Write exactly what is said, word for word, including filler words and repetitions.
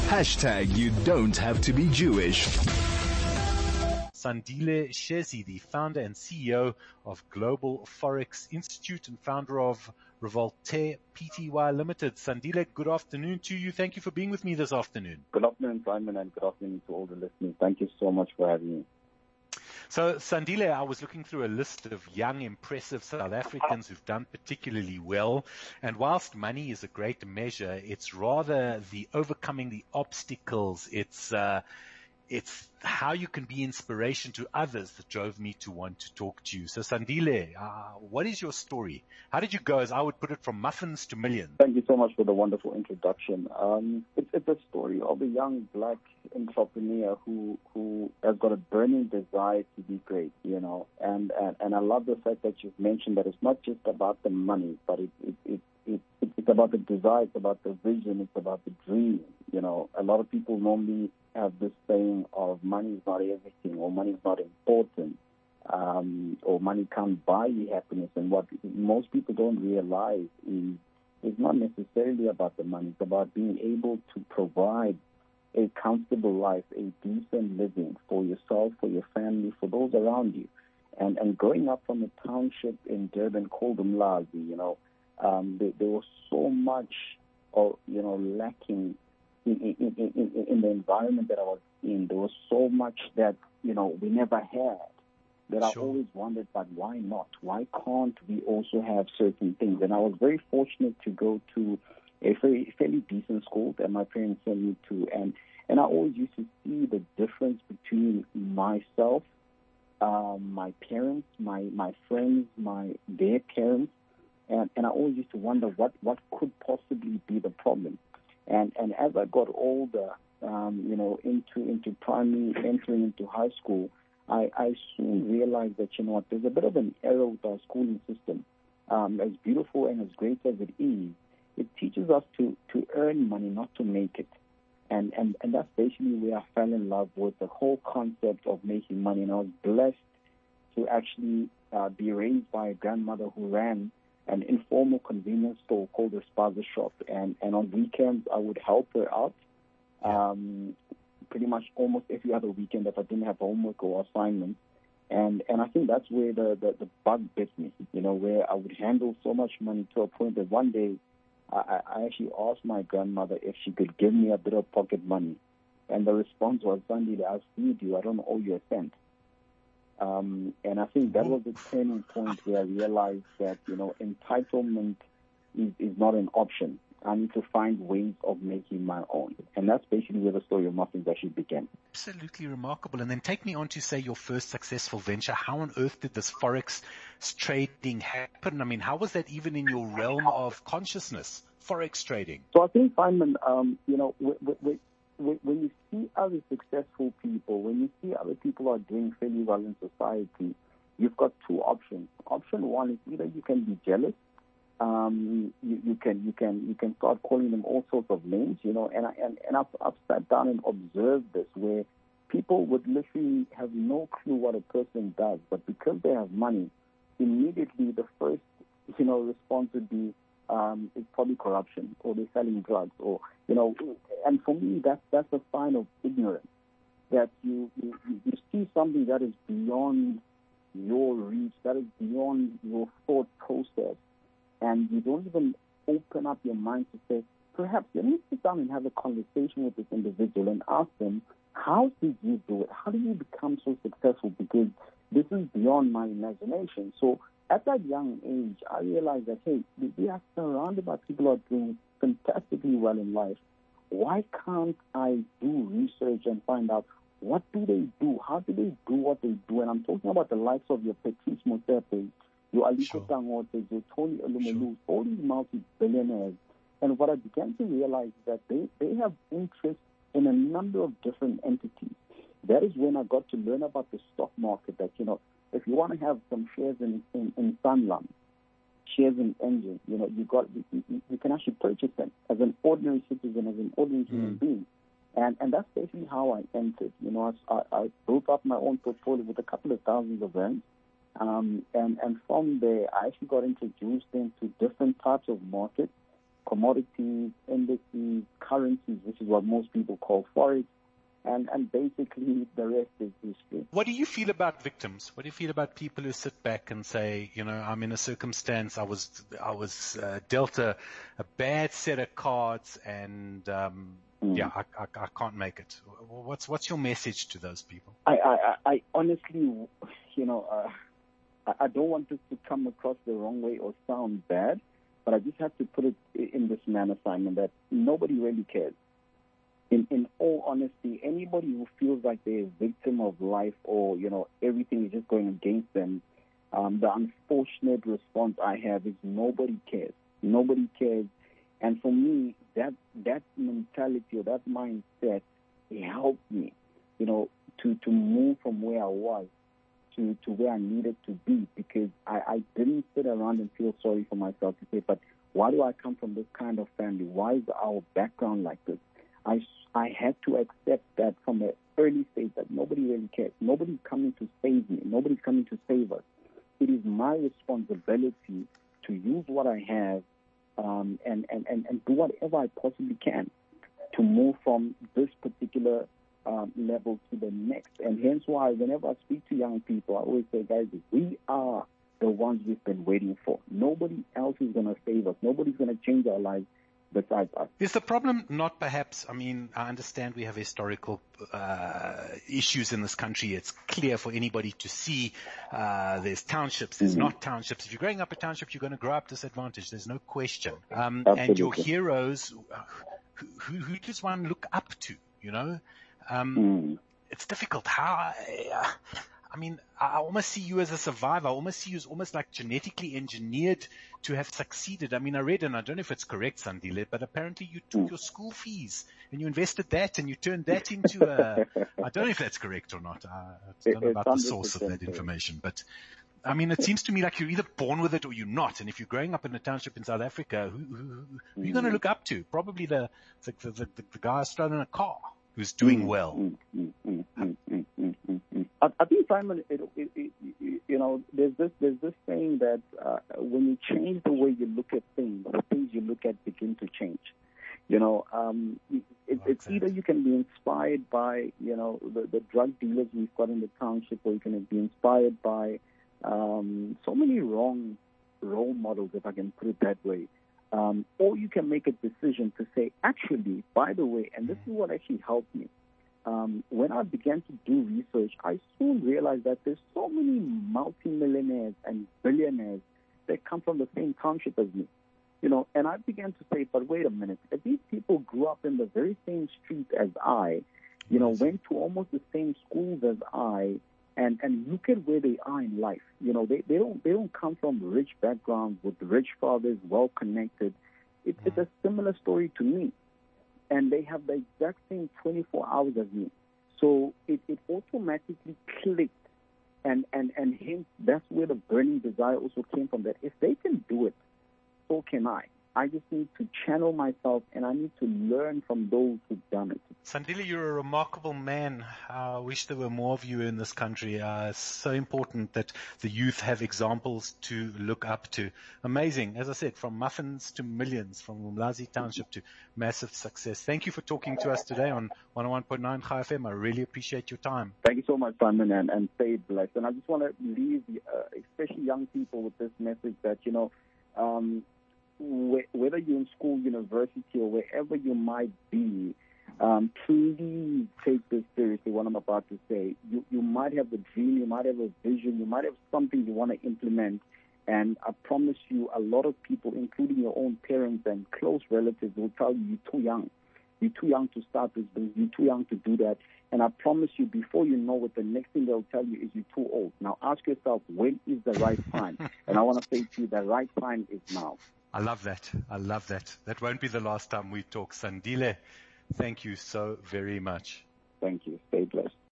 Hashtag you don't have to be Jewish. Sandile Shezi, the founder and C E O of Global Forex Institute and founder of Revolte Pty Limited. Sandile, good afternoon to you. Thank you for being with me this afternoon. Good afternoon, Simon, and good afternoon to all the listeners. Thank you so much for having me. So, Sandile, I was looking through a list of young, impressive South Africans who've done particularly well. And whilst money is a great measure, it's rather the overcoming the obstacles. It's, uh, It's how you can be inspiration to others that drove me to want to talk to you. So, Sandile, uh, what is your story? How did you go, as I would put it, from muffins to millions? Thank you so much for the wonderful introduction. Um, it's, it's a story of a young black entrepreneur who who has got a burning desire to be great, you know. And, and, and I love the fact that you've mentioned that it's not just about the money, but it, it, it, it, it, it's about the desire, it's about the vision, it's about the dream. You know, a lot of people normally have this saying of money is not everything, or money is not important, um, or money can't buy you happiness. And what most people don't realize is it's not necessarily about the money. It's about being able to provide a comfortable life, a decent living for yourself, for your family, for those around you. And and growing up from a township in Durban called Umlazi, you know, um, there, there was so much, of, you know, lacking In, in, in, in the environment that I was in. There was so much that, you know, we never had, that sure. I always wondered, but why not? Why can't we also have certain things? And I was very fortunate to go to a very, fairly decent school that my parents sent me to. And, and I always used to see the difference between myself, um, my parents, my, my friends, my their parents. And, and I always used to wonder what, what could possibly be the problem. And and as I got older, um, you know, into into primary, entering into high school, I, I soon realized that, you know what, there's a bit of an error with our schooling system. Um, as beautiful and as great as it is, it teaches us to, to earn money, not to make it. And, and, and that's basically where I fell in love with the whole concept of making money. And I was blessed to actually uh, be raised by a grandmother who ran an informal convenience store called the Spaza Shop. And, and on weekends, I would help her out um, pretty much almost every other weekend if I didn't have homework or assignments. And and I think that's where the, the, the bug bit me, you know, where I would handle so much money to a point that one day I, I actually asked my grandmother if she could give me a bit of pocket money. And the response was, Sunday, I'll feed you. I don't owe you a cent. Um, and I think that was the turning point where I realized that, you know, entitlement is, is not an option. I need to find ways of making my own. And that's basically where the story of muffins actually began. Absolutely remarkable. And then take me on to, say, your first successful venture. How on earth did this Forex trading happen? I mean, how was that even in your realm of consciousness, Forex trading? So I think, Simon, um, you know, we, we, we, when you see other successful people, when you see other people are doing fairly well in society, you've got two options. Option one is either you can be jealous, um, you, you can you can you can start calling them all sorts of names, you know. And I, and, and I've, I've sat down and observed this, where people would literally have no clue what a person does, but because they have money, immediately the first you know response would be, Um, it's probably corruption, or they're selling drugs, or, you know, and for me, that's, that's a sign of ignorance, that you, you, you see something that is beyond your reach, that is beyond your thought process, and you don't even open up your mind to say, perhaps let me sit down and have a conversation with this individual and ask them, how did you do it? How did you become so successful? Because this is beyond my imagination. So at that young age, I realized that, hey, we are surrounded by people who are doing fantastically well in life. Why can't I do research and find out what do they do? How do they do what they do? And I'm talking about the likes of your Patrice Motsepe, your Aliko Dangote, your Tony Elumelu, sure. all these multi-billionaires. And what I began to realize is that they, they have interest in a number of different entities. That is when I got to learn about the stock market, that, you know, if you want to have some shares in, in, in Sanlam, shares in Engine, you know, you got you, you can actually purchase them as an ordinary citizen, as an ordinary mm. human being. And and that's basically how I entered. You know, I, I built up my own portfolio with a couple of thousands of rands. Um, and, and from there, I actually got introduced into different types of markets, commodities, indices, currencies, which is what most people call forex. And, and basically, the rest is history. What do you feel about victims? What do you feel about people who sit back and say, you know, I'm in a circumstance, I was I was uh, dealt a, a bad set of cards, and um, mm. yeah, I, I, I can't make it. What's what's your message to those people? I, I, I honestly, you know, uh, I don't want this to come across the wrong way or sound bad, but I just have to put it in this manner, Simon, that nobody really cares. In, in all honesty, anybody who feels like they're a victim of life or, you know, everything is just going against them, um, the unfortunate response I have is nobody cares. Nobody cares. And for me, that that mentality or that mindset, it helped me, you know, to, to move from where I was to, to where I needed to be, because I, I didn't sit around and feel sorry for myself to say, but why do I come from this kind of family? Why is our background like this? I, I had to accept that from an early stage that nobody really cares. Nobody's coming to save me. Nobody's coming to save us. It is my responsibility to use what I have um, and, and, and, and do whatever I possibly can to move from this particular um, level to the next. And hence why whenever I speak to young people, I always say, guys, we are the ones we've been waiting for. Nobody else is going to save us. Nobody's going to change our lives besides us. Is the problem not perhaps, I mean, I understand we have historical uh, issues in this country. It's clear for anybody to see. Uh, there's townships, there's mm-hmm. not townships. If you're growing up a township, you're going to grow up disadvantaged. There's no question. Um, and your heroes, who, who, who does one look up to, you know? Um, mm. It's difficult. How... Uh, I mean, I almost see you as a survivor. I almost see you as almost like genetically engineered to have succeeded. I mean, I read, and I don't know if it's correct, Sandile, but apparently you took your school fees and you invested that and you turned that into a, I don't know if that's correct or not. I don't know about the source of that information, but I mean, it seems to me like you're either born with it or you're not. And if you're growing up in a township in South Africa, who, who, who, who are you going to look up to? Probably the, the, the, the, the guy strolling a car who's doing well. Mm, mm, mm, mm, mm, mm, mm, mm. I, I think, Simon, it, it, it, it, you know, there's this there's this saying that uh, when you change the way you look at things, the things you look at begin to change. You know, um, it, it, it's either you can be inspired by, you know, the, the drug dealers we've got in the township, or you can be inspired by um, so many wrong role models, if I can put it that way. Um, or you can make a decision to say, actually, by the way, and this is what actually helped me. Um, when I began to do research, I soon realized that there's so many multimillionaires and billionaires that come from the same township as me. You know, and I began to say, but wait a minute, if these people grew up in the very same street as I, you know, went to almost the same schools as I, and, and look at where they are in life. You know, they, they don't they don't come from rich backgrounds with rich fathers, well connected. It, it's a similar story to me. And they have the exact same twenty-four hours as me. So it, it automatically clicked. And, and, and hence, that's where the burning desire also came from, that if they can do it, so can I. I just need to channel myself, and I need to learn from those who've done it. Sandile, you're a remarkable man. I wish there were more of you in this country. Uh, it's so important that the youth have examples to look up to. Amazing. As I said, from muffins to millions, from Umlazi Township to massive success. Thank you for talking to us today on one oh one point nine Chai F M. I really appreciate your time. Thank you so much, Simon, and, and stay blessed. And I just want to leave, uh, especially young people, with this message that, you know, um, whether you're in school, university, or wherever you might be, um, please take this seriously, what I'm about to say. You, you might have a dream, you might have a vision, you might have something you want to implement, and I promise you a lot of people, including your own parents and close relatives, will tell you you're too young. You're too young to start this business. You're too young to do that. And I promise you, before you know it, the next thing they'll tell you is you're too old. Now ask yourself, when is the right time? And I want to say to you, the right time is now. I love that. I love that. That won't be the last time we talk. Sandile, thank you so very much. Thank you. Stay blessed.